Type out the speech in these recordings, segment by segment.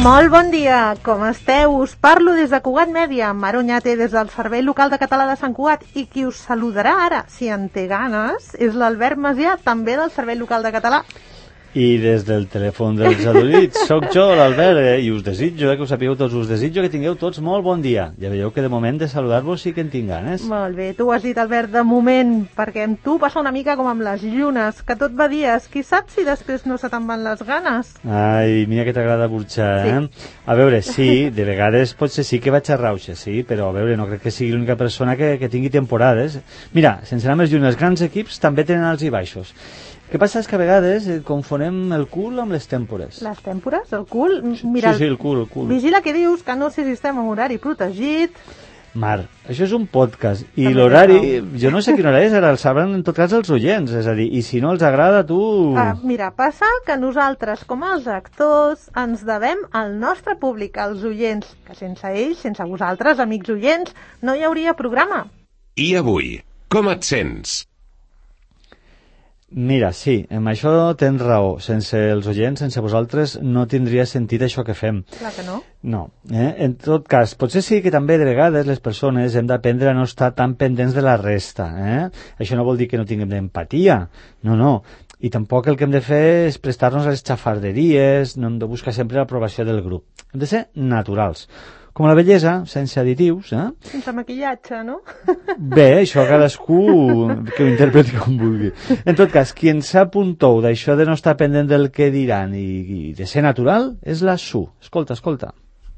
Molt bon dia, com esteu? Us parlo des de Cugat Mèdia, Mar Oñate des del Servei Local de Català de Sant Cugat, i qui us saludarà ara, si en té ganes, és l'Albert Macià, també del Servei Local de Català. I des del telèfon dels adolits, soc jo, l'Albert, i us desitjo, que ho sapigueu tots, us desitjo que tingueu tots molt bon dia. Ja veieu que de moment de saludar-vos sí que en tinc ganes. Molt bé, tu ho has dit, Albert, de moment, perquè amb tu passa una mica com amb les llunes, que tot va dies, qui sap si després no se te'n van les ganes? Ai, mira que t'agrada burxar, sí. A veure, sí, de vegades potser sí que vaig a rauxa, sí, però a veure, no crec que sigui l'única persona que tingui temporades. Mira, sense anar més lluny, els grans equips també tenen alts i baixos. El que passa és que a vegades confonem el cul amb les tèmpores. Les tèmpores? El cul? Mira, sí, el cul. Vigila que dius, que no sé si estem en horari protegit. Mar, això és un podcast, i l'horari, jo no sé quin horari és, ara el sabran en tot cas els oients, és a dir, i si no els agrada, tu... Mira, passa que nosaltres, com els actors, ens devem al nostre públic, als oients, que sense ells, sense vosaltres, amics oients, no hi hauria programa. I avui, com et sents? Mira, sí, amb això tens raó. Sense els oients, sense vosaltres, no tindria sentit això que fem. Clar que no. No. En tot cas, potser sí que també de vegades les persones hem d'aprendre a no estar tan pendents de la resta. Això no vol dir que no tinguem empatia. No. I tampoc el que hem de fer és prestar-nos a les xafarderies, no hem de buscar sempre l'aprovació del grup. Hem de ser naturals. Com la bellesa, sense additius, Sense maquillatge, no? Bé, això cadascú que ho interpreti com vulgui. En tot cas, qui en sap un tou d'això de no estar pendent del que diran i de ser natural és la Su. Escolta.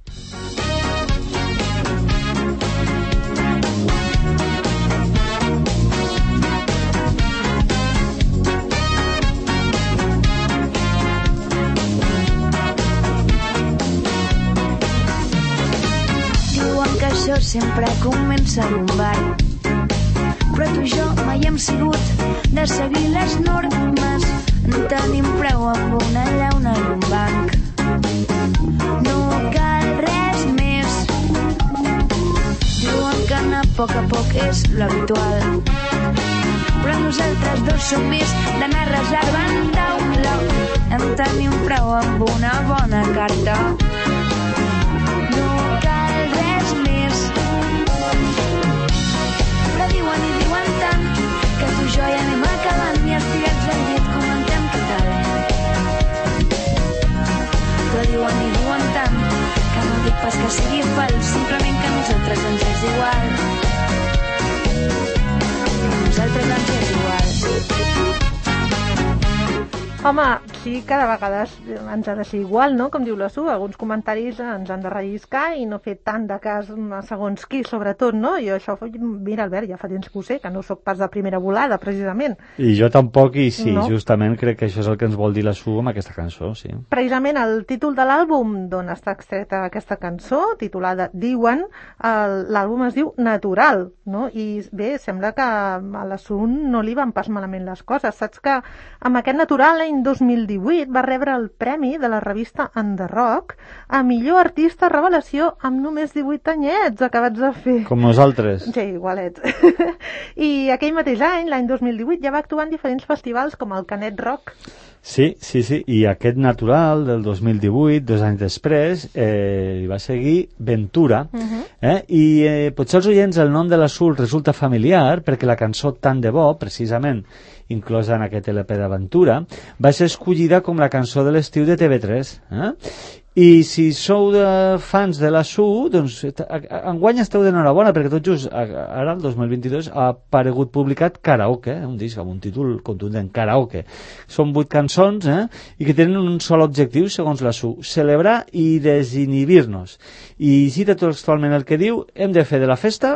Sempre comença en un bar, però tu i jo mai hem sigut de seguir les normes. En tenim prou amb una llauna en un banc. No cal res més. Diuen que anar a poc és l'habitual, però nosaltres dos som més d'anar reservant taula. En tenim prou amb una bona carta. Diuen tant que tu i jo ja anem acabant i estirats al llit comentem què tal. Però diuen tant que no dic pas que sigui fals, simplement que a nosaltres ens és igual. A nosaltres ens és igual. Home, sí, cada vegada ens ha de ser igual, no? Com diu la Su, alguns comentaris ens han de relliscar i no fer tant de cas a segons qui, sobretot, no? Jo això, mira, Albert, ja fa temps que ho sé, que no sóc pas de primera volada, precisament. I jo tampoc, i sí, no? Justament crec que això és el que ens vol dir la Su amb aquesta cançó, sí. Precisament el títol de l'àlbum d'on està extreta aquesta cançó, titulada Diuen, l'àlbum es diu Natural, no? I bé, sembla que a la Su no li van pas malament les coses. Saps que amb aquest Natural, l'any 2018 va rebre el premi de la revista The Rock a millor artista revelació amb només 18 anyets acabats de fer. Com nosaltres. Sí, igualets. I aquell mateix any, l'any 2018, ja va actuar en diferents festivals com el Canet Rock. Sí, i aquest Natural del 2018, 2 anys després, hi va seguir Ventura, i potser als oients el nom de la Su resulta familiar perquè la cançó Tant de bo, precisament inclosa en aquest LP d'Aventura, va ser escollida com la cançó de l'estiu de TV3. I si sou fans de la Su, doncs enguany esteu d'enhorabona, perquè tot just ara, el 2022, ha aparegut publicat Karaoke, un disc amb un títol contundent, Karaoke. Són 8 cançons, i que tenen un sol objectiu, segons la Su, celebrar i desinhibir-nos. I cita textualment el que diu, hem de fer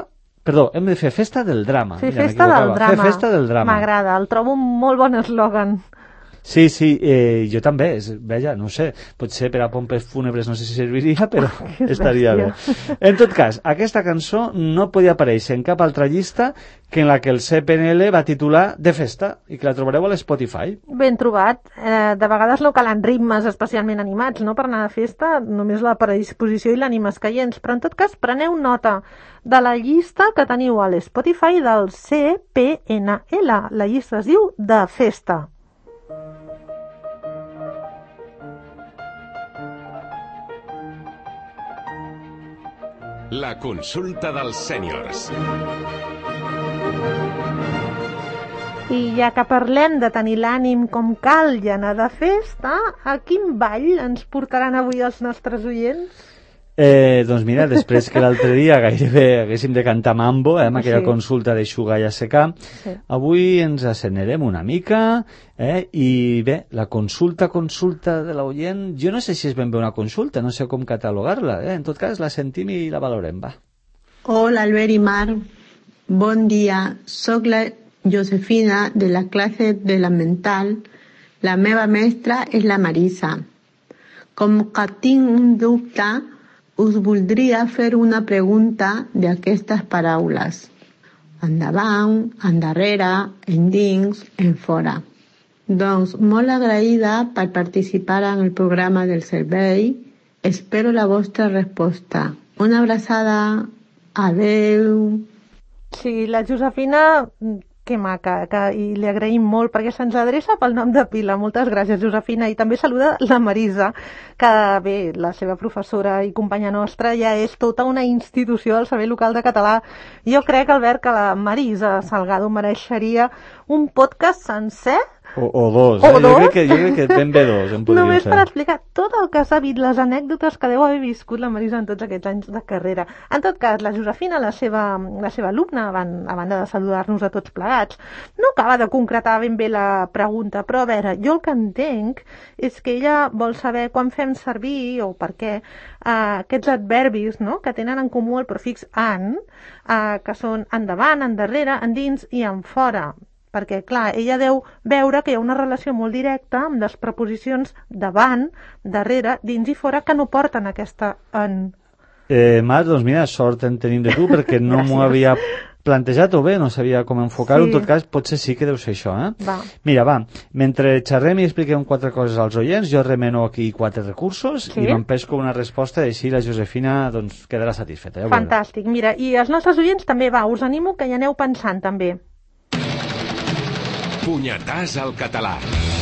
festa del drama. Fer festa del drama. Fer festa del drama. M'agrada, el trobo un molt bon eslògan. Sí, jo també, veja, no sé, potser per a pompes fúnebres no sé si serviria, però estaria bé. En tot cas, aquesta cançó no podia aparèixer en cap altra llista que en la que el CPNL va titular De Festa, i que la trobareu a l'Spotify. Ben trobat. De vegades no calen ritmes especialment animats, no? Per anar de festa, només la predisposició i l'ànima escaients, però en tot cas preneu nota de la llista que teniu a l'Spotify del CPNL. La llista es diu De Festa. La consulta dels sèniors. I ja que parlem de tenir l'ànim com cal i anar de festa, a quin ball ens portaran avui els nostres oients? Doncs mira, després que l'altre dia gairebé haguéssim de cantar mambo, amb aquella consulta de xugar i assecar, avui ens assenerem una mica, i bé, la consulta de l'oient, jo no sé si és ben bé una consulta, no sé com catalogar-la, en tot cas la sentim i la valorem, va. Hola Albert i Mar, bon dia, soc la Josefina de la classe de la mental, la meva mestra és la Marisa. Com que tinc un dubte, us voldria fer una pregunta d'aquestes paraules. Endavant, endarrere, endins, enfora. Doncs molt agraïda per participar en el programa del servei. Espero la vostra resposta. Una abraçada. Adeu. Sí, la Josefina, que maca, i li agraïm molt perquè se'ns adreça pel nom de pila. Moltes gràcies, Josefina. I també saluda la Marisa, que bé, la seva professora i companya nostra ja és tota una institució del Servei Local de Català. Jo crec, Albert, que la Marisa Salgado mereixeria un podcast sencer. O dos, O dos? Jo crec que ben bé dos en podríem Només fer. per explicar tot el que ha sabut, les anècdotes que deu haver viscut la Marisa en tots aquests anys de carrera. En tot cas, la Josefina, la seva alumna, a banda de saludar-nos a tots plegats, no acaba de concretar ben bé la pregunta, però a veure, jo el que entenc és que ella vol saber quan fem servir, o per què, aquests adverbis, no?, que tenen en comú el prefix an, que són endavant, endarrere, endins i enfora. Perquè, clar, ella deu veure que hi ha una relació molt directa amb les preposicions davant, darrere, dins i fora, que no porten aquesta en. Mar, doncs mira, sort en tenim de tu, perquè no m'ho havia plantejat, o bé, no sabia com enfocar-ho. En tot cas, potser sí que deu ser això, Va. Mira, va, mentre xerrem i expliquem 4 coses als oients, jo remeno aquí 4 recursos i m'empesco una resposta i així la Josefina doncs, quedarà satisfeta. Ja Fantàstic, mira, i els nostres oients també, va, us animo que hi aneu pensant també. Punyetàs al català.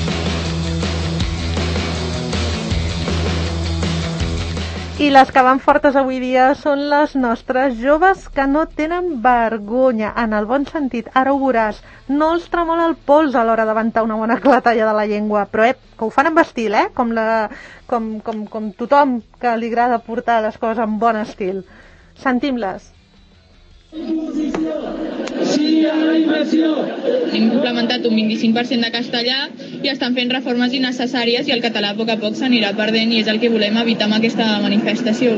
I les que van fortes avui dia són les nostres joves que no tenen vergonya, en el bon sentit. Ara ho veuràs, no els tremola el pols a l'hora d'aventar una bona clatalla de la llengua, però que ho fan amb estil, com tothom que li agrada portar les coses amb bon estil. Sentim-les. Sí a la immersió! Hem implementat un 25% de castellà i estan fent reformes innecessàries i el català a poc s'anirà perdent i és el que volem evitar amb aquesta manifestació.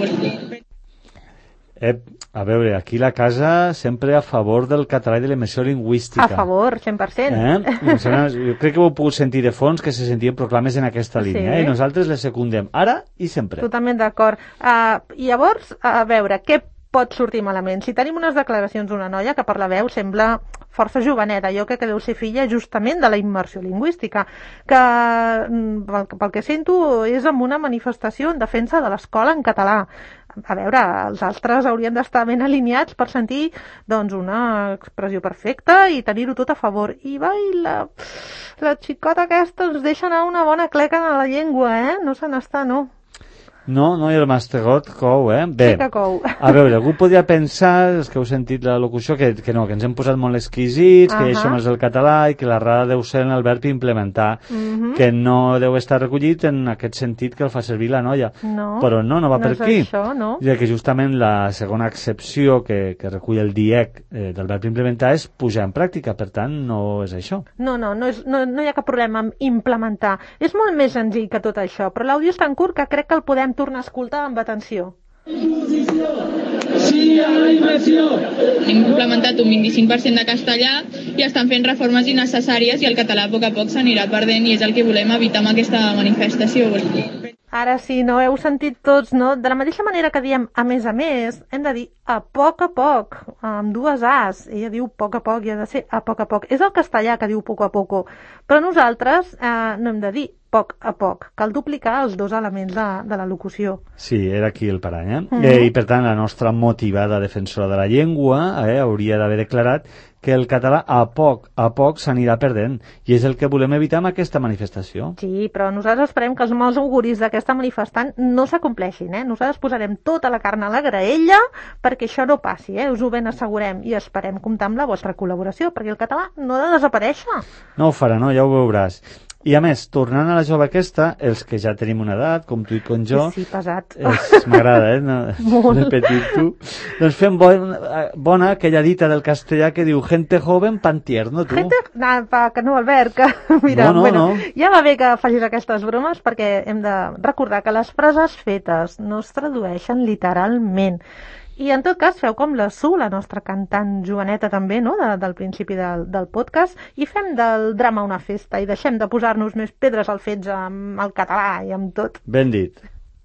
A veure, aquí la casa sempre a favor del català i de la immersió lingüística. A favor, 100%. Jo crec que ho heu pogut sentir de fons, que se sentien proclames en aquesta línia, i nosaltres les secundem ara i sempre. Totalment d'acord. Llavors, a veure, què pot sortir malament? Si tenim unes declaracions d'una noia que per la veu sembla força joveneta, jo crec que deu ser filla justament de la immersió lingüística, que pel que sento és amb una manifestació en defensa de l'escola en català. A veure, els altres haurien d'estar ben alineats per sentir doncs, una expressió perfecta i tenir-ho tot a favor. I la xicota aquesta ens deixa anar una bona cleca en la llengua, no se n'està, no. No, i el mastegot cou, Bé, sí que cou. A veure, algú podria pensar, els que heu sentit la locució, que no, que ens hem posat molt exquisits, que això no és el català i que la rara deu ser en el verb implementar, que no deu estar recollit en aquest sentit que el fa servir la noia. No, però no va per aquí. Això, no. Ja que justament la segona accepció que recull el DIEC del verb implementar és pujar en pràctica, per tant, no és això. No hi ha cap problema amb implementar. És molt més senzill que tot això, però l'àudio és tan curt que crec que el podem tornar a escoltar amb atenció. Sí a la immersió! Hem implementat un 25% de castellà i estan fent reformes innecessàries i el català a poc s'anirà perdent i és el que volem evitar amb aquesta manifestació. Ara sí, no heu sentit tots, no? De la mateixa manera que diem a més, hem de dir a poc, amb 2 As. Ella diu poc a poc i ha de ser a poc. És el castellà que diu poco a poco. Però nosaltres no hem de dir poc a poc. Cal duplicar els dos elements de la locució. Sí, era aquí el parany, I per tant la nostra motivada defensora de la llengua hauria d'haver declarat que el català a poc s'anirà perdent, i és el que volem evitar amb aquesta manifestació. Sí, però nosaltres esperem que els mals auguris d'aquesta manifestant no s'acompleixin, Nosaltres posarem tota la carn a la graella perquè això no passi, Us ho ben assegurem, i esperem comptar amb la vostra col·laboració, perquè el català no ha de desaparèixer. No ho farà, no? Ja ho veuràs. I a més, tornant a la jove aquesta, els que ja tenim una edat, com tu i com jo... Sí, pesat. M'agrada, No, repetir tu. Doncs fem bona aquella dita del castellà que diu gente joven, pan tierno, tu. Que no, Albert, que... Mira, no. Ja va bé que facis aquestes bromes perquè hem de recordar que les frases fetes no es tradueixen literalment. I en tot cas feu com la Su, la nostra cantant joveneta també, del principi del podcast, i fem del drama una festa i deixem de posar-nos més pedres al fetge amb el català i amb tot. Ben dit.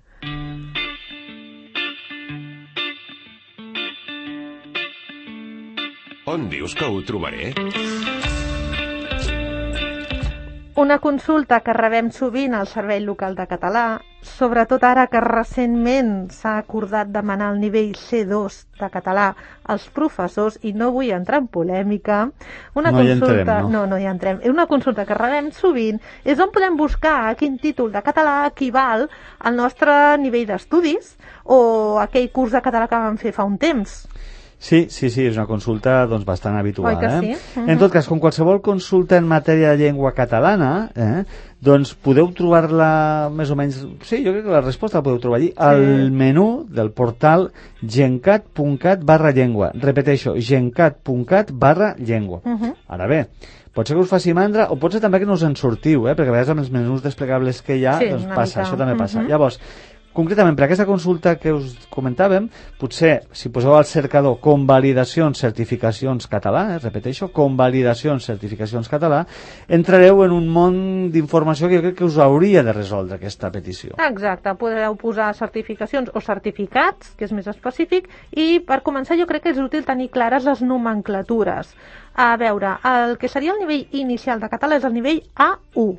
On dius que ho trobaré? Una consulta que rebem sovint al Servei Local de Català, sobretot ara que recentment s'ha acordat demanar el nivell C2 de català als professors, i no vull entrar en polèmica, No hi entrem. Una consulta que rebem sovint és on podem buscar quin títol de català equival al nostre nivell d'estudis o aquell curs de català que vam fer fa un temps. Sí, és una consulta bastant habitual. Oi que sí? En tot cas, com qualsevol consulta en matèria de llengua catalana, doncs podeu trobar-la més o menys... Sí, jo crec que la resposta la podeu trobar allí, al menú del portal gencat.cat/llengua. Repeteixo, gencat.cat/llengua. Ara bé, pot ser que us faci mandra o pot ser també que no us en sortiu, perquè a vegades amb els menús desplegables que hi ha, passa, això també passa. Llavors, concretament, per aquesta consulta que us comentàvem, potser, si poseu al cercador convalidacions, certificacions català, repeteixo, convalidacions, certificacions català, entrareu en un món d'informació que jo crec que us hauria de resoldre aquesta petició. Exacte, podreu posar certificacions o certificats, que és més específic, i per començar jo crec que és útil tenir clares les nomenclatures. A veure, el que seria el nivell inicial de català és el nivell A1.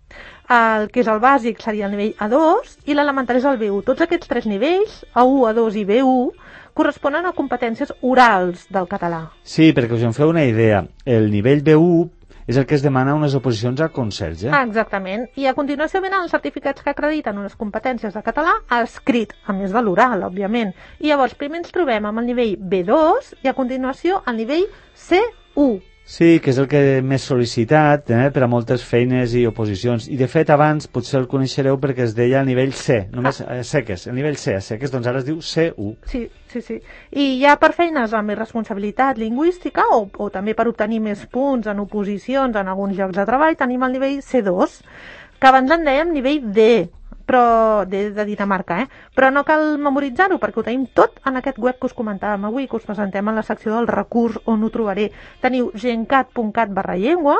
El que és el bàsic seria el nivell A2 i l'elementari és el B1. Tots aquests tres nivells, A1, A2 i B1, corresponen a competències orals del català. Sí, perquè us en feu una idea. El nivell B1 és el que es demana unes oposicions a conserge. Exactament. I a continuació venen els certificats que acrediten unes competències de català escrit, a més de l'oral, òbviament. I llavors primer ens trobem amb el nivell B2 i a continuació el nivell C1. Sí, que és el que més sol·licitat per a moltes feines i oposicions. I de fet abans potser el coneixereu perquè es deia a nivell C, només seques, el nivell C a seques, doncs ara es diu C1. Sí. I ja per feines amb més responsabilitat lingüística o també per obtenir més punts en oposicions en alguns llocs de treball tenim el nivell C2, que abans en dèiem nivell D, però de Dinamarca, però no cal memoritzar-ho perquè ho tenim tot en aquest web que us comentàvem avui, que us presentem en la secció del recurs on ho trobaré. Teniu gencat.cat/llengua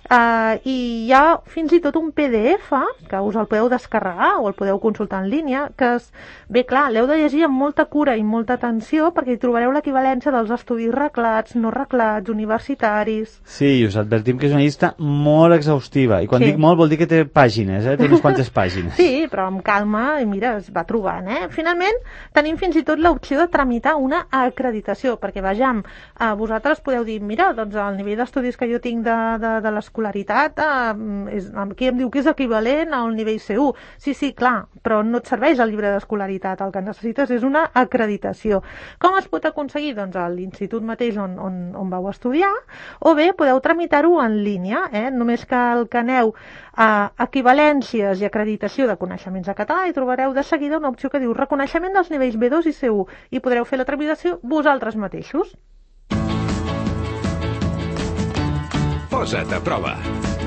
i hi ha fins i tot un PDF que us el podeu descarregar o el podeu consultar en línia, que bé, clar, l'heu de llegir amb molta cura i molta atenció perquè hi trobareu l'equivalència dels estudis reglats, no reglats, universitaris. Sí, i us advertim que és una llista molt exhaustiva, i quan dic molt vol dir que té pàgines, té unes quantes pàgines. Sí, però amb calma, i mira, es va trobant, Finalment, tenim fins i tot l'opció de tramitar una acreditació, perquè vejam, vosaltres podeu dir, mira, doncs el nivell d'estudis que jo tinc de l'escolaritat, aquí em diu que és equivalent al nivell C1. Sí, clar, però no et serveix el llibre d'escolaritat, el que necessites és una acreditació. Com es pot aconseguir? Doncs a l'institut mateix on vau estudiar, o bé podeu tramitar-ho en línia, només cal que aneu a equivalències i acreditació de coneixements de català i trobareu de seguida una opció que diu reconeixement dels nivells B2 i C1 i podreu fer la tramitació vosaltres mateixos. Posa't a prova.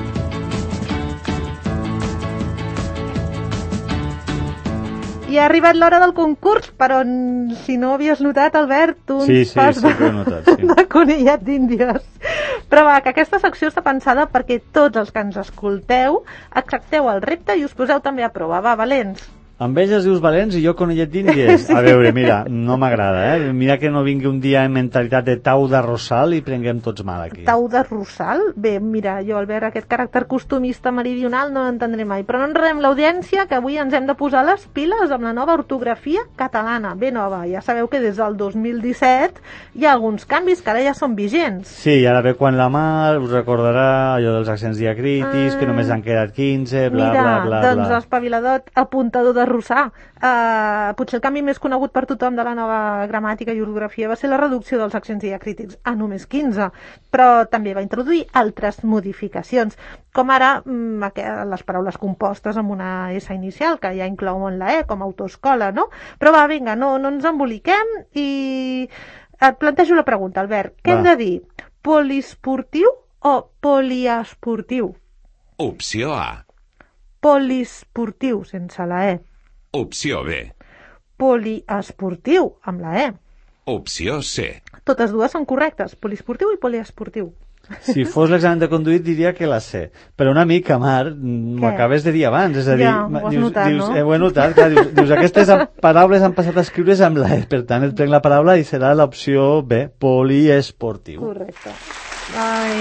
I ha arribat l'hora del concurs, però si no havies notat, Albert, un pas sí que ho he notat, sí. De conillet d'Índies. Però va, que aquesta secció està pensada perquè tots els que ens escolteu accepteu el repte i us poseu també a prova. Va, valents! Amb ells els dius valents i jo conillet d'Índies. A veure, mira, no m'agrada, Mira que no vingui un dia en mentalitat de tau de Rosal i prenguem tots mal aquí. Tau de Rosal? Bé, mira, jo al veure aquest caràcter costumista meridional no l'entendré mai, però no enredem l'audiència, que avui ens hem de posar les piles amb la nova ortografia catalana, ben nova. Ja sabeu que des del 2017 hi ha alguns canvis que ara ja són vigents. Sí, i ara ve quan la Mar us recordarà allò dels accents diacrítics, que només han quedat 15, bla, mira, bla, bla, doncs bla. espaviladot, apuntador de Rossà. Potser el canvi més conegut per tothom de la nova gramàtica i ortografia va ser la reducció dels accents diacrítics a només 15, però també va introduir altres modificacions, com ara les paraules compostes amb una S inicial, que ja inclouen la E, com autoescola, no? Però va, vinga, no ens emboliquem i et plantejo la pregunta, Albert. Què hem de dir? Poliesportiu o poliesportiu? Opció A. Poliesportiu, sense la E. Opció B. Poliesportiu, amb la E. Opció C. Totes dues són correctes, poliesportiu i poliesportiu. Si fos l'examen de conduït diria que la sé, però una mica, Mar, m'ho acabes de dir abans, és a dir, Ja, ho has notat, no? Ho he notat, clar, dius, aquestes paraules han passat a escriure's amb la E, per tant et prenc la paraula i serà l'opció B, poliesportiu. Correcte. Ai...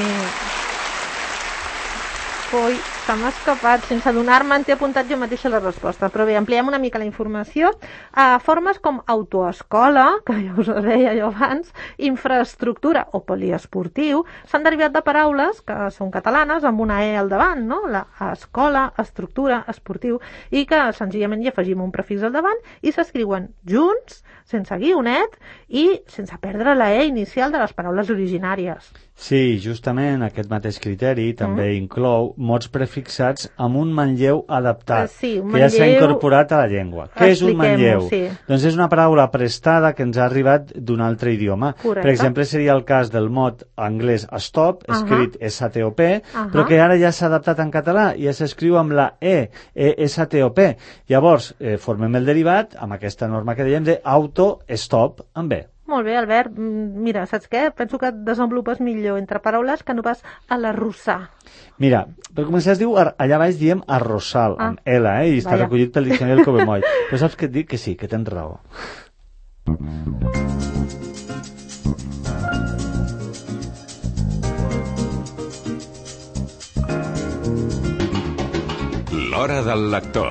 Coi, se m'ha escapat. Sense donar-me'n t'he apuntat jo mateixa la resposta. Però bé, ampliem una mica la informació. Formes com autoescola, que ja us ho deia jo abans, infraestructura o poliesportiu, s'han derivat de paraules que són catalanes amb una E al davant, no? La escola, estructura, esportiu, i que senzillament hi afegim un prefix al davant i s'escriuen junts, sense guionet i sense perdre la E inicial de les paraules originàries. Sí, justament aquest mateix criteri també inclou mots prefixats amb un manlleu adaptat, que ja s'ha incorporat a la llengua. Què és un manlleu? Sí. Doncs és una paraula prestada que ens ha arribat d'un altre idioma. Correcte. Per exemple, seria el cas del mot anglès stop, escrit S-T-O-P, però que ara ja s'ha adaptat en català i ja s'escriu amb la E, S-T-O-P. Llavors, formem el derivat amb aquesta norma que dèiem de auto-stop amb E. Molt bé, Albert. Mira, saps què? Penso que et desenvolupes millor entre paraules que no pas a l'arrossar. Mira, per començar es diu, allà baix diem arrossal, amb L, i està recollit pel diccionari del Covemoll. Però saps què et dic? Que sí, que tens raó. L'hora del lector.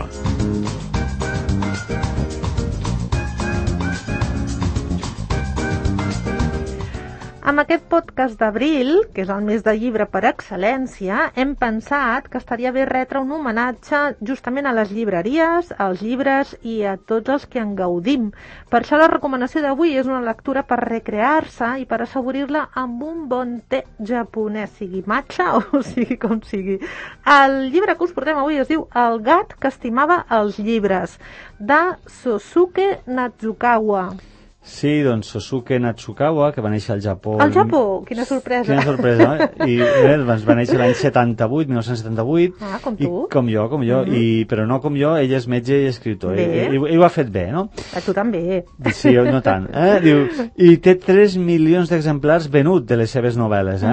Amb aquest podcast d'abril, que és el mes de llibre per excel·lència, hem pensat que estaria bé retre un homenatge justament a les llibreries, als llibres i a tots els que en gaudim. Per això la recomanació d'avui és una lectura per recrear-se i per assaborir-la amb un bon te japonès, sigui matcha o sigui com sigui. El llibre que us portem avui es diu El gat que estimava els llibres, de Sosuke Natsukawa. Sí, doncs Sosuke Natsukawa, que va néixer al Japó... Al Japó? Quina sorpresa! Quina sorpresa, I doncs va néixer l'any 78, 1978. Ah, com tu. I com jo, però no com jo, ell és metge i escriptor. I ho ha fet bé, no? A tu també. Sí, no tant. Diu, i té 3 milions d'exemplars venut de les seves novel·les,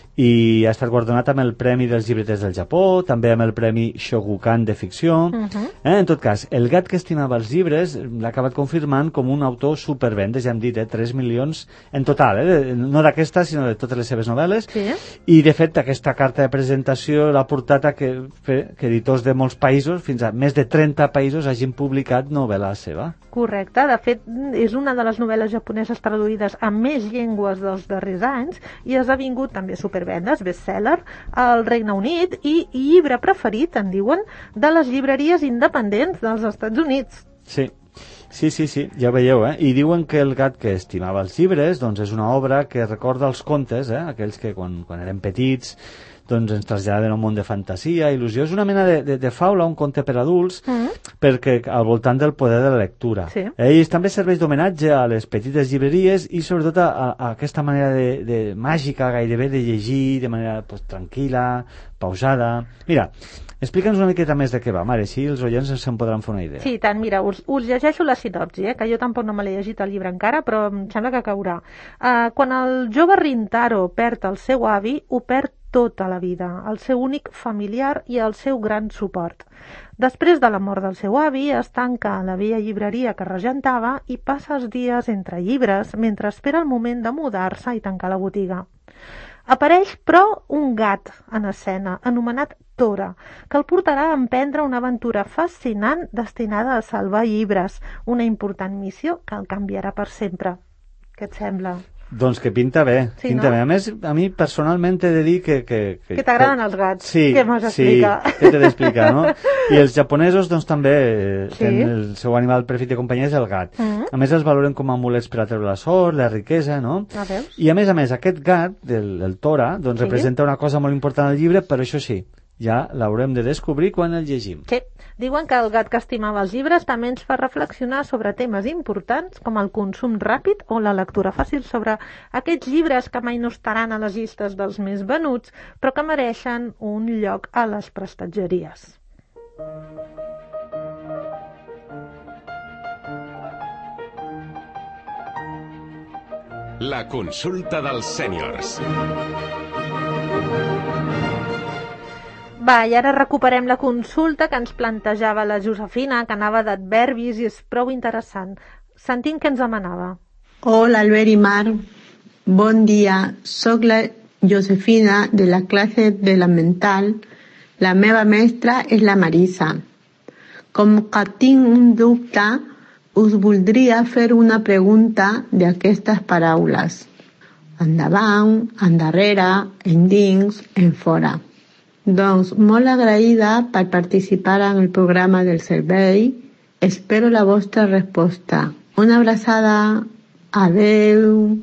i ha estat guardonat amb el Premi dels Llibreters del Japó, també amb el Premi Shogakukan de ficció. En tot cas, el gat que estimava els llibres l'ha acabat confirmant com un autor supervendes, ja hem dit, 3 milions en total, no d'aquesta, sinó de totes les seves novel·les. Sí. I, de fet, aquesta carta de presentació l'ha portat a que editors de molts països, fins a més de 30 països, hagin publicat novel·la seva. Correcte. De fet, és una de les novel·les japoneses traduïdes a més llengües dels darrers anys i ha esdevingut també supervendes, bestseller, al Regne Unit i llibre preferit, en diuen, de les llibreries independents dels Estats Units. Sí, ja ho veieu, I diuen que El gat que estimava els llibres doncs és una obra que recorda els contes, aquells que quan eren petits doncs ens traslladen a un món de fantasia, il·lusió. És una mena de faula, un conte per adults, perquè al voltant del poder de la lectura. Sí. I també serveix d'homenatge a les petites llibreries i sobretot a aquesta manera de màgica gairebé de llegir de manera tranquil·la, pausada. Mira, explica'ns una miqueta més de què va, Mare, així els oients se'n podran fer una idea. Sí, tant, mira, us llegeixo la sinopsi, que jo tampoc no me l'he llegit el llibre encara, però em sembla que caurà. Quan el jove Rintaro perd el seu avi, ho perd tota la vida, el seu únic familiar i el seu gran suport. Després de la mort del seu avi, es tanca a la vella llibreria que regentava i passa els dies entre llibres mentre espera el moment de mudar-se i tancar la botiga. Apareix, però, un gat en escena, anomenat Tora, que el portarà a emprendre una aventura fascinant destinada a salvar llibres, una important missió que el canviarà per sempre. Què et sembla? Doncs que pinta bé, Sí, pinta no? bé. A més, a mi personalment t'he de dir que Que t'agraden els gats, sí, què m'has d'explicar? Sí, què t'he d'explicar, no? I els japonesos, doncs, també Sí. tenen el seu animal preferit de companyia és el gat. A més, els valoren com a amulets per a treure la sort, la riquesa, no? Veus? I a més, aquest gat, el Tora, doncs Sí. representa una cosa molt important al llibre, però això sí, ja l'haurem de descobrir quan el llegim. Sí, diuen que el gat que estimava els llibres també ens fa reflexionar sobre temes importants com el consum ràpid o la lectura fàcil, sobre aquests llibres que mai no estaran a les llistes dels més venuts, però que mereixen un lloc a les prestatgeries. La consulta dels sèniors. Va, i ara recuperem la consulta que ens plantejava la Josefina, que anava d'adverbis i és prou interessant. Sentim què ens demanava. Hola Albert y Mar, bon dia. Soc la Josefina de la clase de la mental. La meva mestra és la Marisa. Com que tinc un dubte, us voldria fer una pregunta d'aquestes paraules. Endavant, endarrere, endins, enfora. Doncs molt agraïda per participar en el programa del servei. Espero la vostra resposta. Una abraçada. Adeu.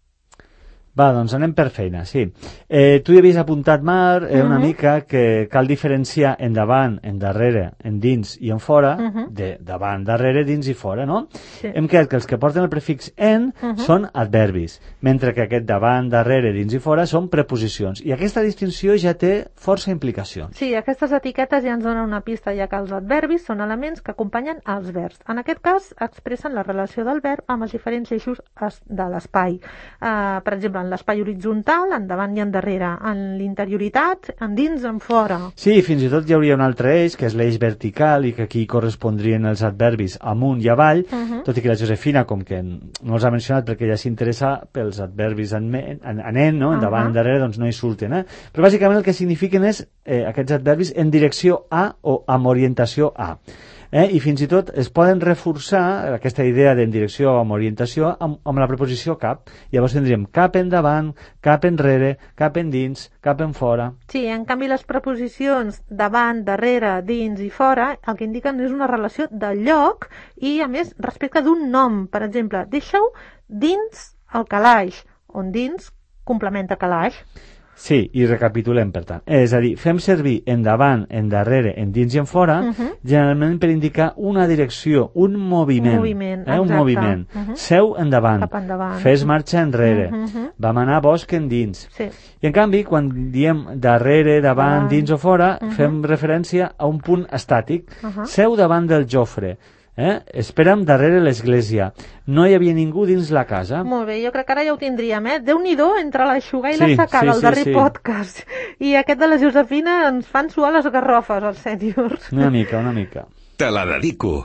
Va, doncs anem per feina, sí. Tu hi havies apuntat, Mar, una mica que cal diferenciar endavant, endarrere, endins i enfora, de davant, darrere, dins i fora, no? Sí. Hem quedat que els que porten el prefix en són adverbis, mentre que aquest davant, darrere, dins i fora són preposicions. I aquesta distinció ja té força implicacions. Sí, aquestes etiquetes ja ens donen una pista, ja que els adverbis són elements que acompanyen els verbs. En aquest cas, expressen la relació del verb amb els diferents eixos de l'espai. Per exemple, en l'espai horitzontal, endavant i endarrere, en l'interioritat, endins, enfora. Sí, fins i tot hi hauria un altre eix, que és l'eix vertical, i que aquí correspondrien els adverbis amunt i avall, tot i que la Josefina, com que no els ha mencionat perquè ja s'interessa pels adverbis en, no? Endavant, endarrere, doncs no hi surten. Però bàsicament el que signifiquen és aquests adverbis en direcció a o amb orientació a. I fins i tot es poden reforçar aquesta idea d'en direcció o amb orientació amb la preposició cap. Llavors tindríem cap endavant, cap enrere, cap endins, cap enfora. Sí, en canvi les preposicions davant, darrere, dins i fora el que indiquen és una relació de lloc i, a més, respecte d'un nom. Per exemple, deixa-ho dins el calaix, on dins complementa calaix. Sí, i recapitulem, per tant. És a dir, fem servir endavant, endarrere, endins i enfora, generalment per indicar una direcció, un moviment. Un moviment. Seu endavant, cap endavant. Fes marxa enrere, vam anar a bosc endins. Sí. I en canvi, quan diem darrere, davant, dins o fora, fem referència a un punt estàtic. Seu davant del Jofre. Espera'm darrere l'església. No hi havia ningú dins la casa. Molt bé, jo crec que ara ja ho tindríem, Déu-n'hi-do entre l'aixugar i la secada, el darrer podcast. I aquest de la Josefina ens fan suar les garrofes, els sèniors. Una mica. Te la dedico.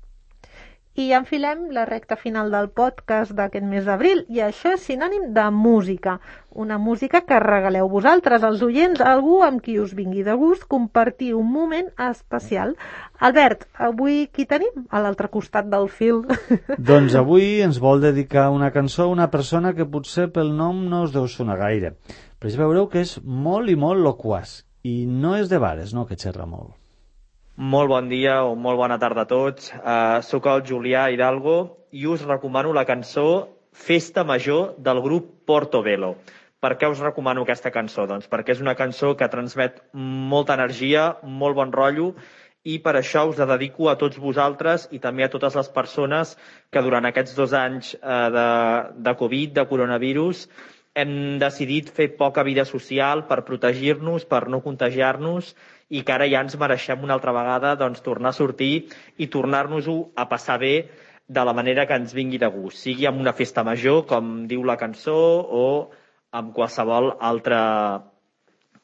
I enfilem la recta final del podcast d'aquest mes d'abril, i això és sinònim de música. Una música que regaleu vosaltres, els oients, a algú amb qui us vingui de gust compartir un moment especial. Albert, avui qui tenim a l'altre costat del fil? Doncs avui ens vol dedicar una cançó a una persona que potser pel nom no us deu sonar gaire. Però ja veureu que és molt i molt loquaç. I no és de bares, no?, que xerra molt. Molt bon dia o molt bona tarda a tots. Soc el Julià Hidalgo i us recomano la cançó Festa Major del grup Portobello. Per què us recomano aquesta cançó? Doncs perquè és una cançó que transmet molta energia, molt bon rotllo, i per això us la dedico a tots vosaltres i també a totes les persones que durant aquests 2 anys de Covid, de coronavirus, hem decidit fer poca vida social per protegir-nos, per no contagiar-nos, i que ara ja ens mereixem una altra vegada doncs, tornar a sortir i tornar-nos-ho a passar bé de la manera que ens vingui de gust, sigui amb una festa major, com diu la cançó, o amb qualsevol altre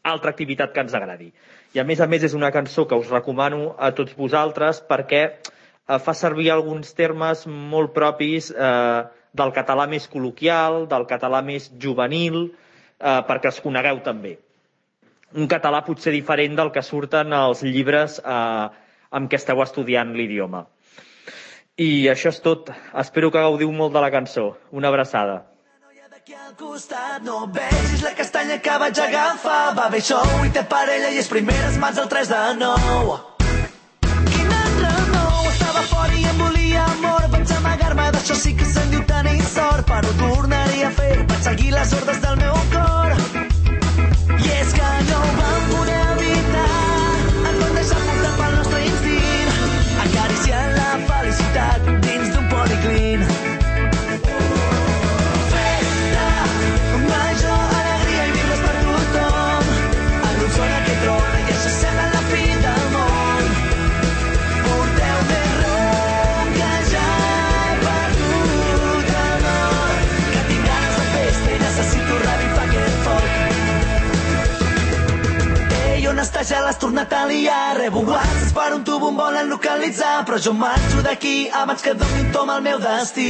altra activitat que ens agradi. I a més és una cançó que us recomano a tots vosaltres perquè fa servir alguns termes molt propis del català més col·loquial, del català més juvenil, perquè els conegueu també. Un català potser diferent del que surten als llibres amb què esteu estudiant l'idioma. I això és tot. Espero que gaudiu molt de la cançó. Una abraçada. Aquí al costat no vegis la castanya que vaig agafar. Va bé show i té parella i és primeres mans al 3 de 9. Quin altre nou? Estava fora i em volia amor. Vaig amagar-me, d'això sí que se'n diu tenir sort. Però ho tornaria a fer, vaig seguir les ordres del meu cor. I és que no ho vam poder evitar. Ens vam deixar portar pel nostre instint, acariciant la felicitat dins d'un policlín. Està ja l'has tornat a liar. Rebo whatsapps per un tub, em volen localitzar, però jo marxo d'aquí abans que doni un tom al meu destí.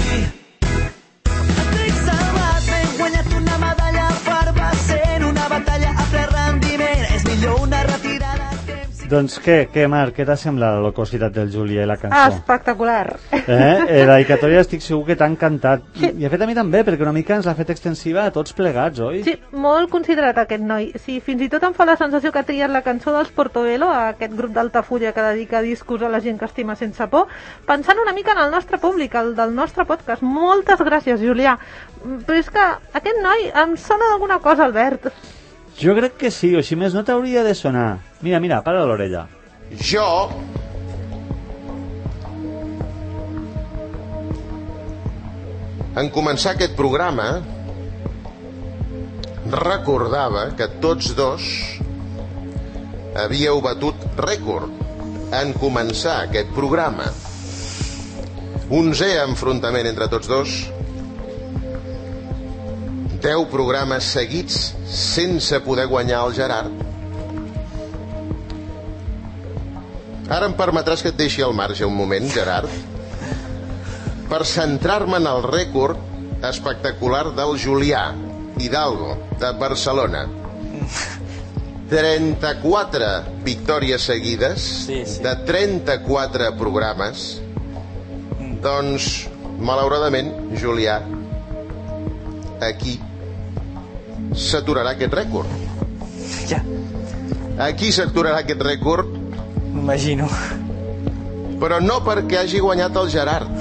Enric Sabas, m'he guanyat una medalla per va ser una batalla a ple rendiment. És millor una retirada a temps. Doncs què, Marc, què t'ha semblat la locositat del Julià i la cançó? Espectacular. La dedicatòria estic segur que t'ha encantat. Sí. I ha fet a mi també, perquè una mica ens l'ha fet extensiva a tots plegats, oi? Sí, molt considerat aquest noi. Sí, fins i tot em fa la sensació que ha triat la cançó dels Portobello, aquest grup d'Altafulla que dedica discos a la gent que estima sense por, pensant una mica en el nostre públic, el del nostre podcast. Moltes gràcies, Julià. Però és que aquest noi em sona d'alguna cosa, Albert. Jo crec que sí, o si més no t'hauria de sonar. Mira, para l'orella. Jo en començar aquest programa recordava que tots dos havíeu batut rècord en començar aquest programa. 11è enfrontament entre tots dos, 10 programes seguits sense poder guanyar el Gerard. Ara em permetràs que et deixi al marge un moment, Gerard, per centrar-me en el rècord espectacular del Julià Hidalgo, de Barcelona. 34 victòries seguides, de 34 programes. Doncs, malauradament, Julià, aquí s'aturarà aquest rècord. Ja. Aquí s'aturarà aquest rècord. M'imagino. Però no perquè hagi guanyat el Gerard.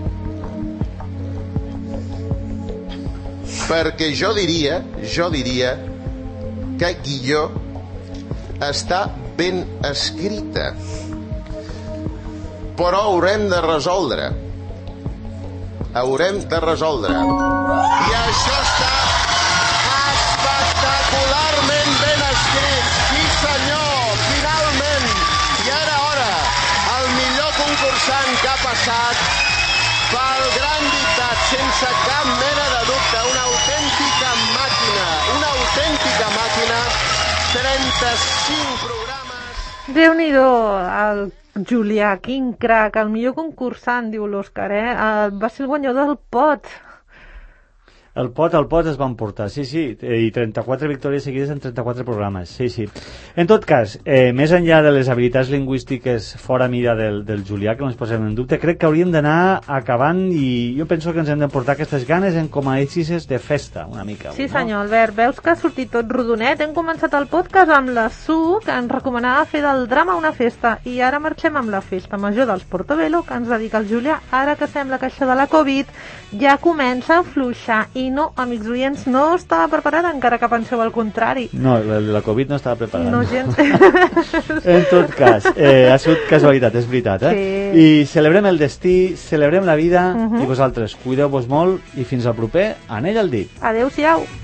Perquè jo diria que Guilló està ben escrita. Però haurem de resoldre. I això està espectacularment ben escrit. Sí, senyor, finalment. I ara, el millor concursant que ha passat pel gran dictat, sense cap mena de dubte, una autèntica màquina, 35 programes. Déu-n'hi-do, el Julià, quin crac, el millor concursant, diu l'Òscar, va ser el guanyador del pot. El pot es va emportar, sí, i 34 victòries seguides en 34 programes, sí. En tot cas, més enllà de les habilitats lingüístiques fora mira del Julià, que no ens posem en dubte, crec que hauríem d'anar acabant i jo penso que ens hem d'emportar aquestes ganes en com a èxits de festa, una mica. Sí, senyor Albert, veus que ha sortit tot rodonet? Hem començat el podcast amb la Su, que ens recomanava fer del drama una festa, i ara marxem amb la festa major dels Portobello, que ens dedica el Julià, ara que sembla que això de la Covid ja comença a fluixar. I no, amics oients, no estava preparat, encara que penseu al contrari. No, la Covid no estava preparada. No gens. En tot cas, ha sigut casualitat, és veritat, Sí. I celebrem el destí, celebrem la vida, i vosaltres, cuideu-vos molt, i fins al proper Anell al dit. Adéu-siau.